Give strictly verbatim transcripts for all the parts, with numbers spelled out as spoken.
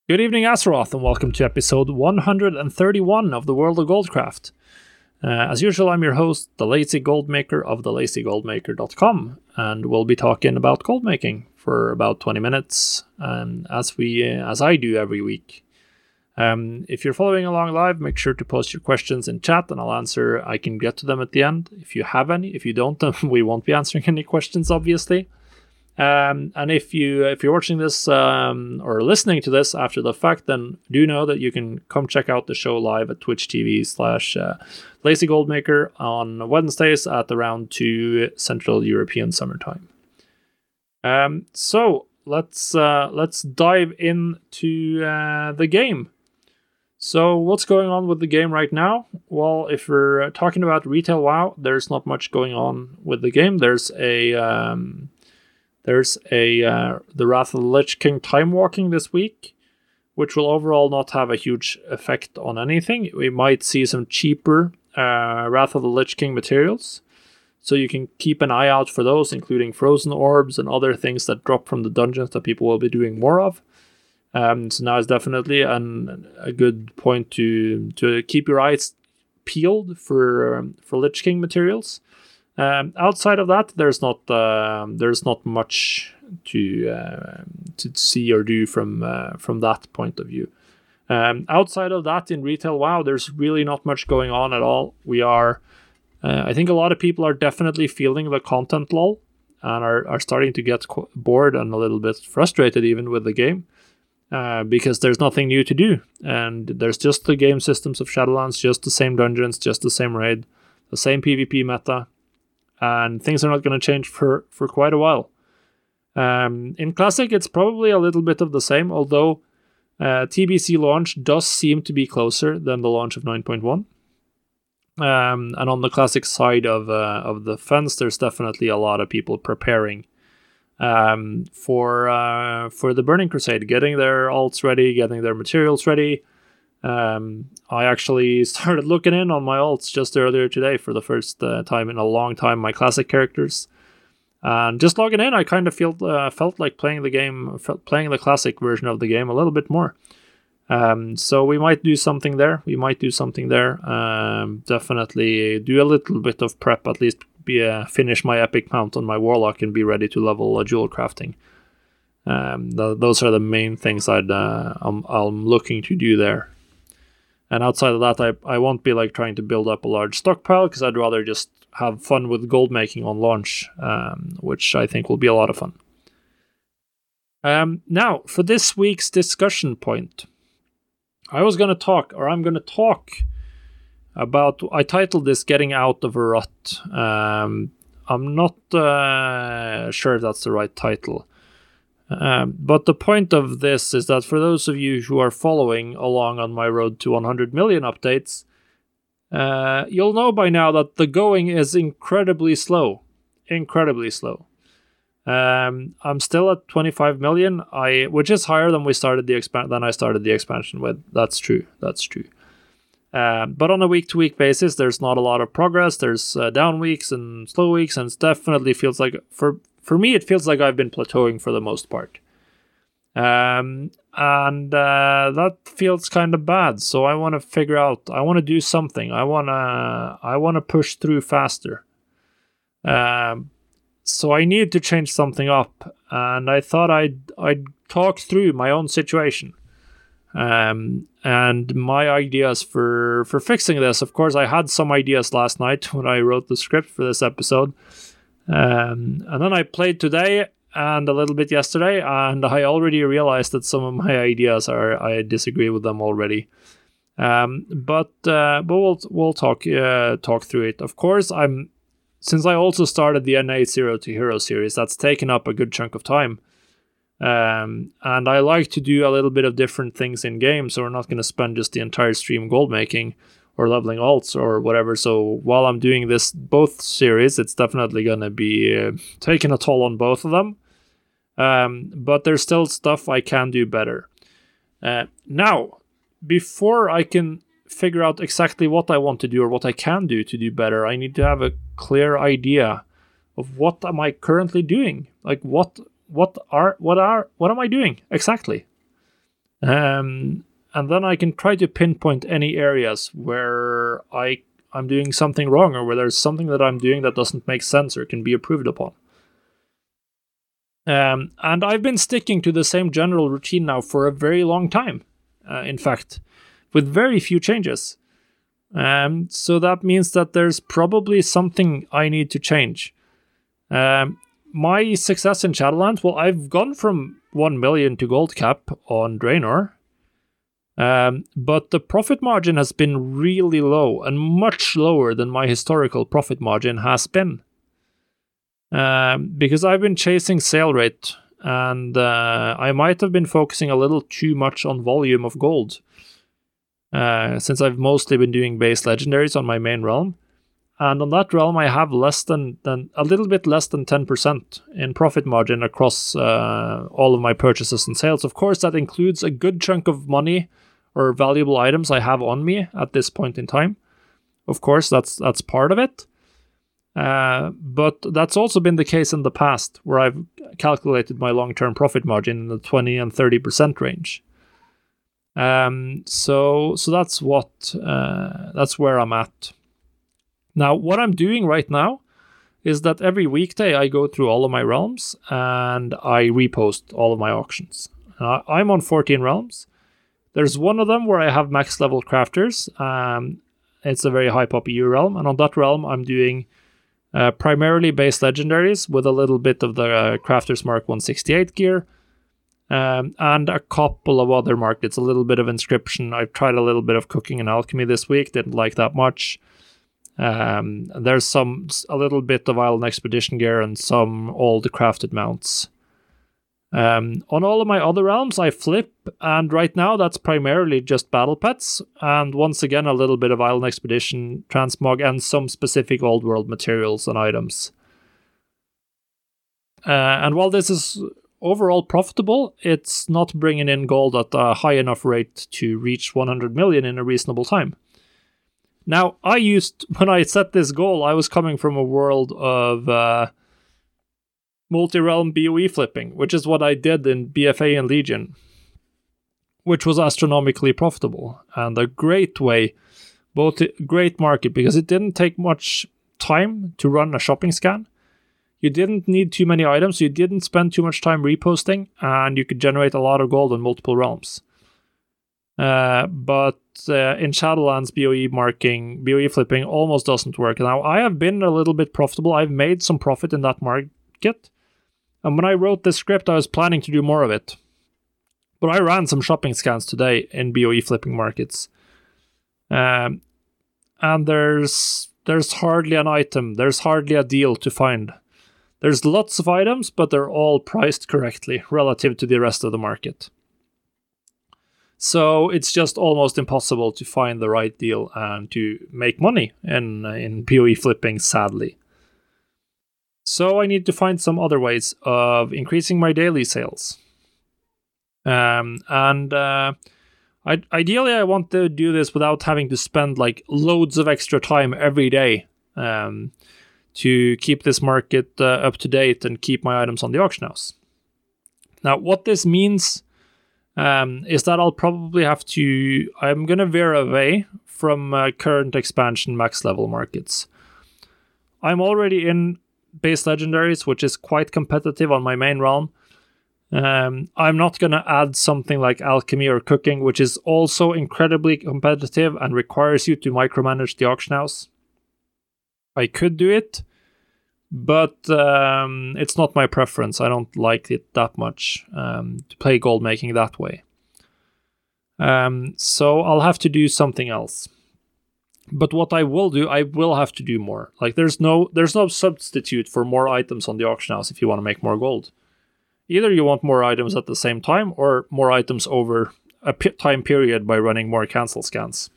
Good evening, Azeroth, and welcome to episode one hundred thirty-one of the World of Goldcraft. Uh, as usual, I'm your host, the Lazy Goldmaker of the lazy goldmaker dot com, and we'll be talking about gold making for about twenty minutes, um, as we, uh, as I do every week. Um, if you're following along live, make sure to post your questions in chat, and I'll answer. I can get to them at the end if you have any. If you don't, then we won't be answering any questions, obviously. Um, and if you if you're watching this um, or listening to this after the fact, then do know that you can come check out the show live at Twitch T V slash Lazy Goldmaker on Wednesdays at around two Central European Summertime. Um, so let's uh, let's dive into uh, the game. So what's going on with the game right now? Well, if we're talking about retail WoW, there's not much going on with the game. There's a um, There's a uh, the Wrath of the Lich King time walking this week, which will overall not have a huge effect on anything. We might see some cheaper uh, Wrath of the Lich King materials, so you can keep an eye out for those, including frozen orbs and other things that drop from the dungeons that people will be doing more of. Um, so now is definitely an, a good point to to keep your eyes peeled for um, for Lich King materials. Um, outside of that, there's not uh, there's not much to uh, to see or do from uh, from that point of view. Um, outside of that, in retail WoW, there's really not much going on at all. We are, uh, I think, a lot of people are definitely feeling the content lull and are are starting to get bored and a little bit frustrated even with the game uh, because there's nothing new to do, and there's just the game systems of Shadowlands, just the same dungeons, just the same raid, the same PvP meta. And things are not going to change for, for quite a while. Um, in Classic, it's probably a little bit of the same, although uh, T B C launch does seem to be closer than the launch of nine point one. Um, and on the Classic side of uh, of the fence, there's definitely a lot of people preparing um, for uh, for the Burning Crusade, getting their alts ready, getting their materials ready. Um, I actually started looking in on my alts just earlier today for the first uh, time in a long time, my classic characters. And just logging in, I kind of felt uh, felt like playing the game, felt playing the classic version of the game a little bit more. Um, so we might do something there. We might do something there. Um, definitely do a little bit of prep, at least be uh, finish my epic mount on my warlock and be ready to level uh, jewel crafting. Um, th- those are the main things I'd uh, I'm, I'm looking to do there. And outside of that, I, I won't be like trying to build up a large stockpile because I'd rather just have fun with gold making on launch, um, which I think will be a lot of fun. Um, now, for this week's discussion point, I was going to talk, or I'm going to talk about, I titled this Getting Out of a Rut. Um, I'm not uh, sure if that's the right title. Um, but the point of this is that for those of you who are following along on my road to one hundred million updates, uh, you'll know by now that the going is incredibly slow. Incredibly slow. Um, I'm still at twenty-five million, I which is higher than we started the expan- than I started the expansion with. That's true. That's true. Um, but on a week-to-week basis, there's not a lot of progress. There's uh, down weeks and slow weeks, and it definitely feels like for For me, it feels like I've been plateauing for the most part. Um, and uh, that feels kind of bad. So I want to figure out, I want to do something. I want to I want to push through faster. Um, so I need to change something up. And I thought I'd, I'd talk through my own situation. Um, and my ideas for, for fixing this. Of course, I had some ideas last night when I wrote the script for this episode. Um, and then I played today and a little bit yesterday, and I already realized that some of my ideas are I disagree with them already. Um, but uh, but we'll we'll talk uh, talk through it. Of course, I'm since I also started the N A Zero to Hero series, that's taken up a good chunk of time. Um, and I like to do a little bit of different things in game, so we're not going to spend just the entire stream gold making or leveling alts or whatever. So while I'm doing this both series, it's definitely going to be uh, taking a toll on both of them. Um, but there's still stuff I can do better. Uh, now, before I can figure out exactly what I want to do or what I can do to do better, I need to have a clear idea of what am I currently doing. Like what what are what are what am I doing exactly? Um, and then I can try to pinpoint any areas where I, I'm doing something wrong, or where there's something that I'm doing that doesn't make sense or can be improved upon. Um, and I've been sticking to the same general routine now for a very long time, uh, in fact, with very few changes. Um, so that means that there's probably something I need to change. Um, my success in Shadowlands, well, I've gone from one million to gold cap on Draenor, um, but the profit margin has been really low, and much lower than my historical profit margin has been. Um, because I've been chasing sale rate, and uh, I might have been focusing a little too much on volume of gold, uh, since I've mostly been doing base legendaries on my main realm. And on that realm, I have less than, than a little bit less than ten percent in profit margin across uh, all of my purchases and sales. Of course, that includes a good chunk of money or valuable items I have on me at this point in time. Of course, that's that's part of it. Uh, but that's also been the case in the past, where I've calculated my long-term profit margin in the twenty and thirty percent range. Um, so so that's what uh, that's where I'm at. Now, what I'm doing right now is that every weekday I go through all of my realms and I repost all of my auctions. Uh, I'm on fourteen realms. There's one of them where I have max level crafters. Um, it's a very high pop E U realm, and on that realm I'm doing Uh, primarily base legendaries with a little bit of the uh, Crafter's Mark one sixty-eight gear, um, and a couple of other markets, a little bit of Inscription. I've tried a little bit of Cooking and Alchemy this week, didn't like that much. Um, there's some a little bit of Island Expedition gear and some old crafted mounts. Um, on all of my other realms, I flip, and right now that's primarily just battle pets, and once again a little bit of Island Expedition, transmog, and some specific old world materials and items. Uh, and while this is overall profitable, it's not bringing in gold at a high enough rate to reach one hundred million in a reasonable time. Now, I used, when I set this goal, I was coming from a world of uh, multi-realm B O E flipping, which is what I did in B F A and Legion, which was astronomically profitable and a great way, both a great market because it didn't take much time to run a shopping scan. You didn't need too many items, you didn't spend too much time reposting, and you could generate a lot of gold in multiple realms. Uh, but uh, in Shadowlands, B O E marking, B O E flipping almost doesn't work. Now, I have been a little bit profitable. I've made some profit in that market. And when I wrote this script, I was planning to do more of it. But I ran some shopping scans today in B O E flipping markets. Um, and there's there's hardly an item, there's hardly a deal to find. There's lots of items, but they're all priced correctly relative to the rest of the market. So it's just almost impossible to find the right deal and to make money in, in B O E flipping, sadly. So I need to find some other ways of increasing my daily sales. Um, and uh, I, ideally, I want to do this without having to spend like loads of extra time every day um, to keep this market uh, up to date and keep my items on the auction house. Now, what this means um, is that I'll probably have to... I'm going to veer away from uh, current expansion max level markets. I'm already in base legendaries, which is quite competitive on my main realm. Um, I'm not going to add something like alchemy or cooking, which is also incredibly competitive and requires you to micromanage the auction house. I could do it, but um, it's not my preference. I don't like it that much um, to play gold making that way. Um, so I'll have to do something else. But what I will do, I will have to do more. Like there's no there's no substitute for more items on the auction house if you want to make more gold. Either you want more items at the same time or more items over a p- time period by running more cancel scans.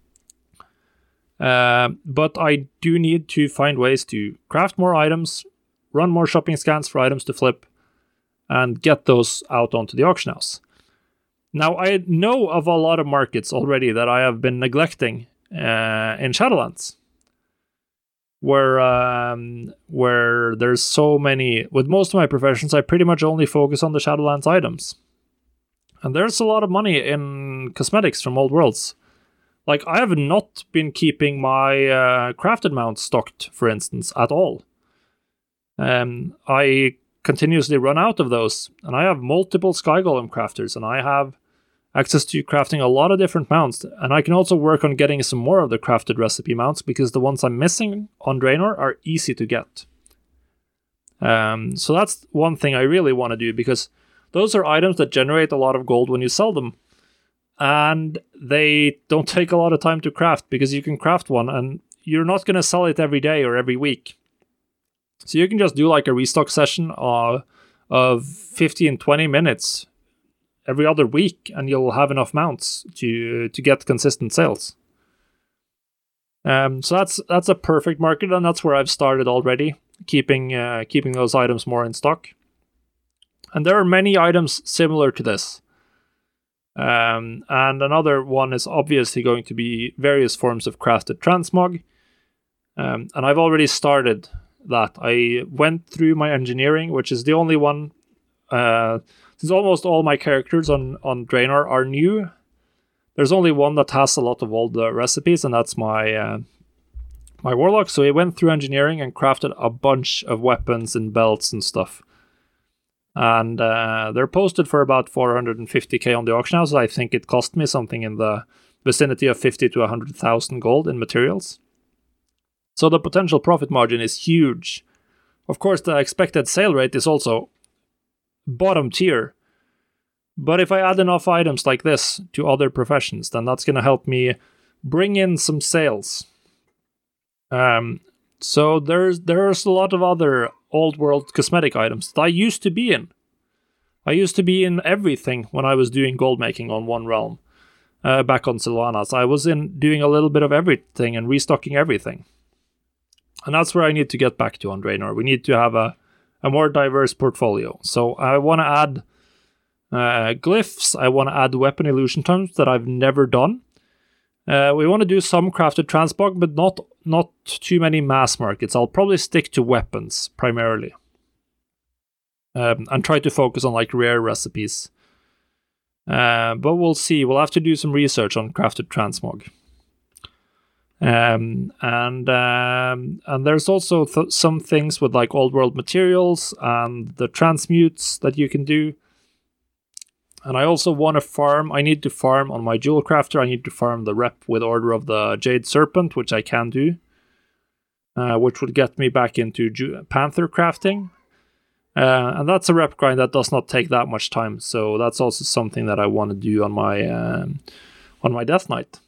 Uh, but I do need to find ways to craft more items, run more shopping scans for items to flip, and get those out onto the auction house. Now, I know of a lot of markets already that I have been neglecting uh, in Shadowlands. Where um, where there's so many... With most of my professions, I pretty much only focus on the Shadowlands items. And there's a lot of money in cosmetics from Old Worlds. Like, I have not been keeping my uh, crafted mounts stocked, for instance, at all. Um, I continuously run out of those, and I have multiple Sky Golem crafters, and I have access to crafting a lot of different mounts, and I can also work on getting some more of the crafted recipe mounts, because the ones I'm missing on Draenor are easy to get. Um, so that's one thing I really want to do, because those are items that generate a lot of gold when you sell them, and they don't take a lot of time to craft, because you can craft one, and you're not going to sell it every day or every week. So you can just do like a restock session uh, of fifteen, twenty minutes every other week, and you'll have enough mounts to to get consistent sales. Um, so that's that's a perfect market, and that's where I've started already, keeping uh, keeping those items more in stock. And there are many items similar to this. Um, and another one is obviously going to be various forms of crafted transmog. Um, and I've already started that. I went through my engineering, which is the only one, uh, since almost all my characters on, on Draenor are new. There's only one that has a lot of old uh, recipes, and that's my uh, my warlock. So I went through engineering and crafted a bunch of weapons and belts and stuff. And uh, they're posted for about four hundred fifty k on the auction house. I think it cost me something in the vicinity of fifty to one hundred thousand gold in materials. So the potential profit margin is huge. Of course, the expected sale rate is also bottom tier. But if I add enough items like this to other professions, then that's going to help me bring in some sales. Um, so there's there's a lot of other old world cosmetic items that I used to be in. I used to be in everything when I was doing gold making on One Realm. Uh, back on Sylvanas, I was in doing a little bit of everything and restocking everything. And that's where I need to get back to on Draenor. We need to have a, a more diverse portfolio. So I want to add uh, glyphs. I want to add weapon illusion terms that I've never done. Uh, we want to do some crafted transmog, but not not too many mass markets. I'll probably stick to weapons primarily. Um, and try to focus on like rare recipes. Uh, but we'll see. We'll have to do some research on crafted transmog. Um, and um, and there's also th- some things with like old world materials and the transmutes that you can do. And I also want to farm. I need to farm on my jewel crafter. I need to farm the rep with Order of the Jade Serpent, which I can do, uh, which would get me back into Ju- Panther crafting. Uh, and that's a rep grind that does not take that much time. So that's also something that I want to do on my um, on my Death Knight.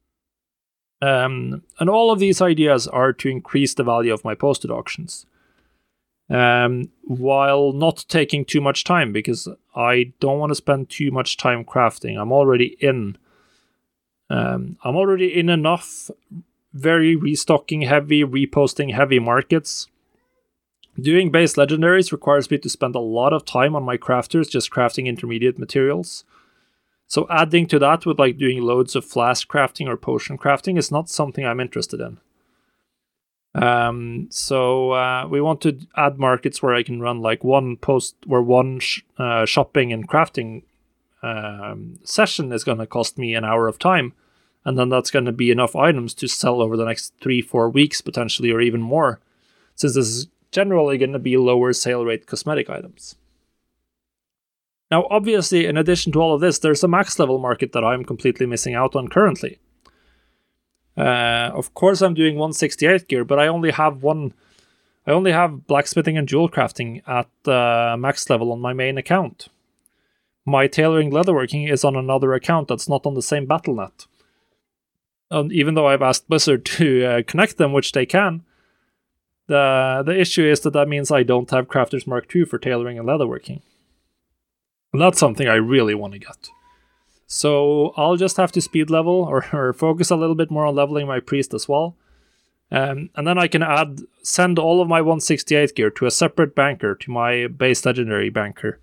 Um, and all of these ideas are to increase the value of my posted auctions, um, while not taking too much time, because I don't want to spend too much time crafting. I'm already in. Um, I'm already in enough very restocking heavy, reposting heavy markets. Doing base legendaries requires me to spend a lot of time on my crafters just crafting intermediate materials. So adding to that with like doing loads of flask crafting or potion crafting is not something I'm interested in. Um, so uh, we want to add markets where I can run like one post where one sh- uh, shopping and crafting um, session is going to cost me an hour of time. And then that's going to be enough items to sell over the next three, four weeks potentially, or even more, since this is generally going to be lower sale rate cosmetic items. Now, obviously, in addition to all of this, there's a max level market that I'm completely missing out on currently. Uh, of course, I'm doing one sixty-eight gear, but I only have one. I only have blacksmithing and jewel crafting at uh, max level on my main account. My tailoring leatherworking is on another account that's not on the same battle net. And even though I've asked Blizzard to uh, connect them, which they can, the the issue is that that means I don't have Crafters Mark two for tailoring and leatherworking. And that's something I really want to get. So I'll just have to speed level or, or focus a little bit more on leveling my priest as well. Um, and then I can add, send all of my one sixty-eight gear to a separate banker, to my base legendary banker.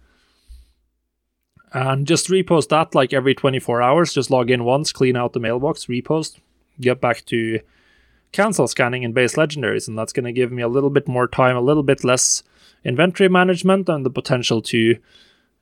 And just repost that like every twenty-four hours. Just log in once, clean out the mailbox, repost, get back to cancel scanning in base legendaries. And that's going to give me a little bit more time, a little bit less inventory management, and the potential to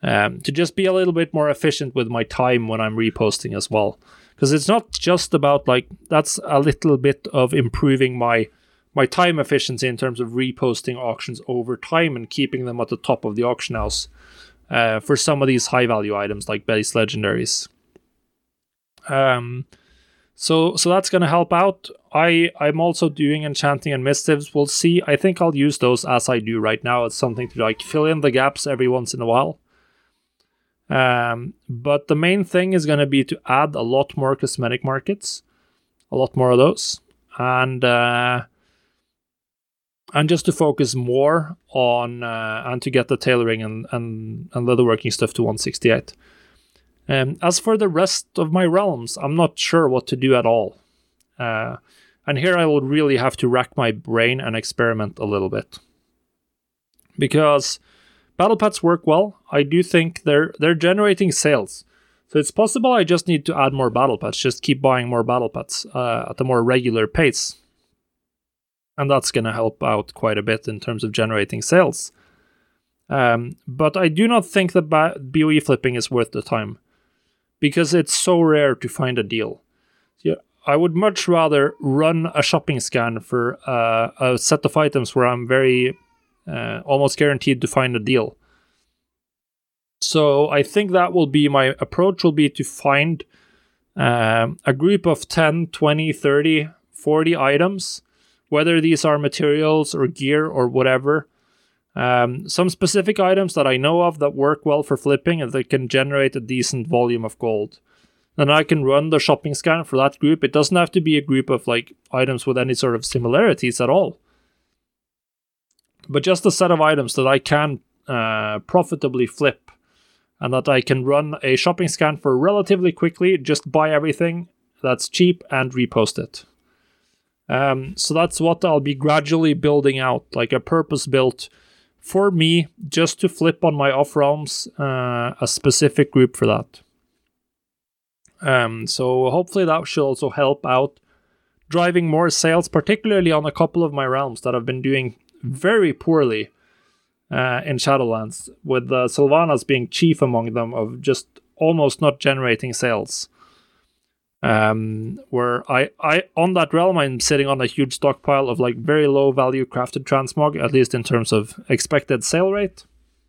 Um, to just be a little bit more efficient with my time when I'm reposting as well. Because it's not just about like, that's a little bit of improving my my time efficiency in terms of reposting auctions over time and keeping them at the top of the auction house uh, for some of these high value items like base legendaries. Um, so so that's going to help out. I, I'm also doing enchanting and missives. We'll see. I think I'll use those as I do right now. It's something to like fill in the gaps every once in a while. Um, but the main thing is going to be to add a lot more cosmetic markets, a lot more of those, and uh, and just to focus more on uh, and to get the tailoring and, and, and leatherworking stuff to one sixty-eight. Um, as for the rest of my realms, I'm not sure what to do at all. Uh, and here I will really have to rack my brain and experiment a little bit. Because battle pets work well. I do think they're they're generating sales. So it's possible I just need to add more battle pets, just keep buying more battle pets uh, at a more regular pace. And that's going to help out quite a bit in terms of generating sales. Um, but I do not think that ba- B O E flipping is worth the time. Because it's so rare to find a deal. Yeah, I would much rather run a shopping scan for uh, a set of items where I'm very uh, almost guaranteed to find a deal. So I think that will be my approach, will be to find um, a group of ten, twenty, thirty, forty items, whether these are materials or gear or whatever. Um, some specific items that I know of that work well for flipping and that can generate a decent volume of gold. Then I can run the shopping scan for that group. It doesn't have to be a group of like items with any sort of similarities at all. But just a set of items that I can uh, profitably flip and that I can run a shopping scan for relatively quickly, just buy everything that's cheap and repost it. Um, so that's what I'll be gradually building out, like a purpose-built for me, just to flip on my off realms, uh, a specific group for that. Um, so hopefully that should also help out driving more sales, particularly on a couple of my realms that have been doing very poorly uh, in Shadowlands, with uh, Sylvanas being chief among them, of just almost not generating sales. Um, where I, I, on that realm, I'm sitting on a huge stockpile of like very low value crafted transmog, at least in terms of expected sale rate.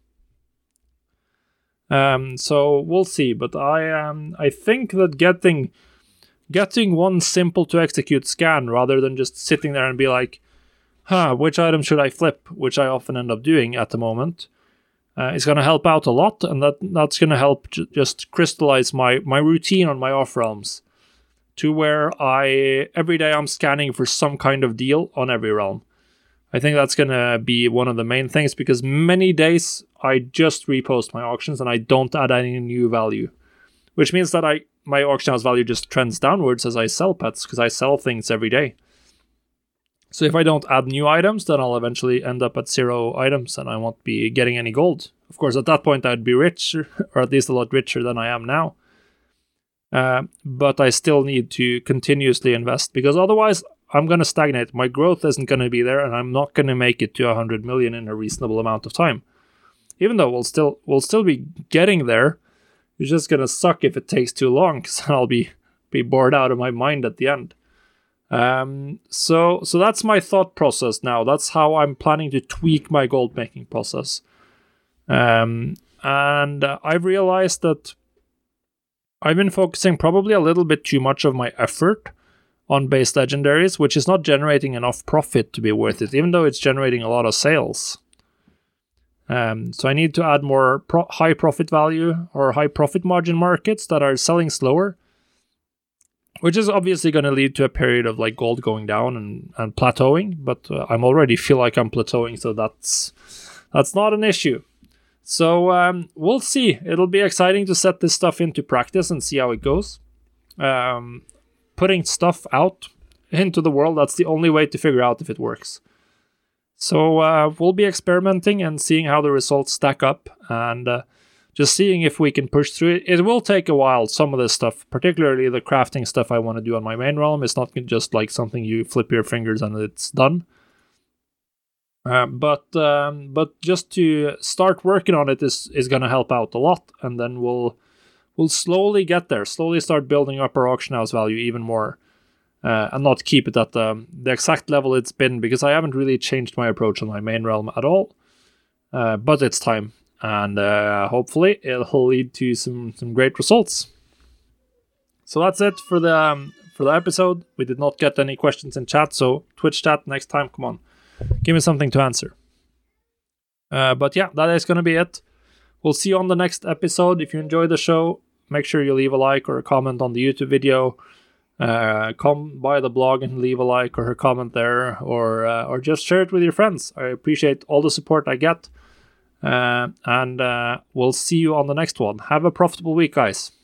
Um, so we'll see, but I, um, I think that getting, getting one simple to execute scan rather than just sitting there and be like, huh, which item should I flip, which I often end up doing at the moment, uh, is going to help out a lot, and that, that's going to help j- just crystallize my, my routine on my off realms. To where I, every day I'm scanning for some kind of deal on every realm. I think that's going to be one of the main things, because many days I just repost my auctions and I don't add any new value. Which means that I my auction house value just trends downwards as I sell pets, because I sell things every day. So if I don't add new items, then I'll eventually end up at zero items and I won't be getting any gold. Of course, at that point I'd be rich, or at least a lot richer than I am now. Uh, but I still need to continuously invest, because otherwise I'm going to stagnate. My growth isn't going to be there, and I'm not going to make it to one hundred million in a reasonable amount of time. Even though we'll still we'll still be getting there, it's just going to suck if it takes too long, because I'll be be bored out of my mind at the end. Um, so so that's my thought process now. That's how I'm planning to tweak my gold making process. Um, and uh, I've realized that I've been focusing probably a little bit too much of my effort on base legendaries, which is not generating enough profit to be worth it, even though it's generating a lot of sales. Um, so I need to add more pro- high profit value or high profit margin markets that are selling slower, which is obviously going to lead to a period of like gold going down and, and plateauing, but uh, I'm already feel like I'm plateauing, so that's that's not an issue. So um, we'll see. It'll be exciting to set this stuff into practice and see how it goes. Um, putting stuff out into the world, that's the only way to figure out if it works. So uh, we'll be experimenting and seeing how the results stack up, and uh, just seeing if we can push through it. It will take a while, some of this stuff, particularly the crafting stuff I want to do on my main realm. It's not just like something you flip your fingers and it's done. Uh, but um, but just to start working on it is is going to help out a lot, and then we'll we'll slowly get there, slowly start building up our auction house value even more, uh, and not keep it at the the exact level it's been, because I haven't really changed my approach on my main realm at all. Uh, but it's time, and uh, hopefully it'll lead to some some great results. So that's it for the um, for the episode. We did not get any questions in chat, so Twitch chat next time, come on. Give me something to answer. Uh, but yeah, that is going to be it. We'll see you on the next episode. If you enjoy the show, make sure you leave a like or a comment on the YouTube video. Uh, come by the blog and leave a like or a comment there, or uh, or just share it with your friends. I appreciate all the support I get. Uh, and uh, we'll see you on the next one. Have a profitable week, guys.